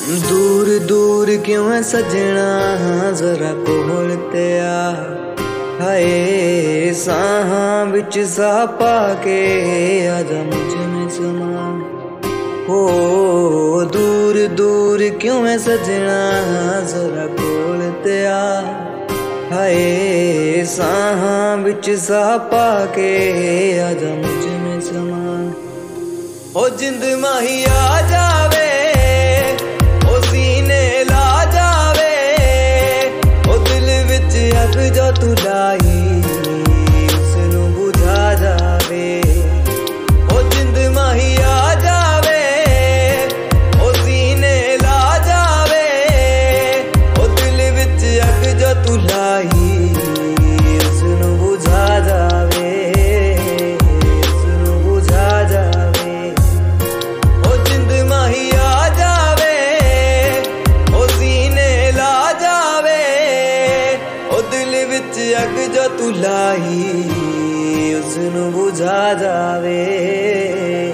दूर दूर क्यों है सजना जरा कोल ते आ हाय साहां विच साह पाके आजा मुझ में समा हो दूर दूर क्यों है सजना जरा कोल ते आ हाय साहां विच साह पाके आजा मुझ में समा ओ जिंद माही आ जावे अग जो तू लाई उसनू बुझा जावे ओ जिंद माही आ जावे ओ सीने ला जावे ओ दिल विच अग जो तू लाई उसनू बुझा जावे उसनू बुझा जावे ओ जिंद माही आ जावे ओ सीने ला जावे ओ दिल विच अग जो तू लाई उसनू बुझा जावे।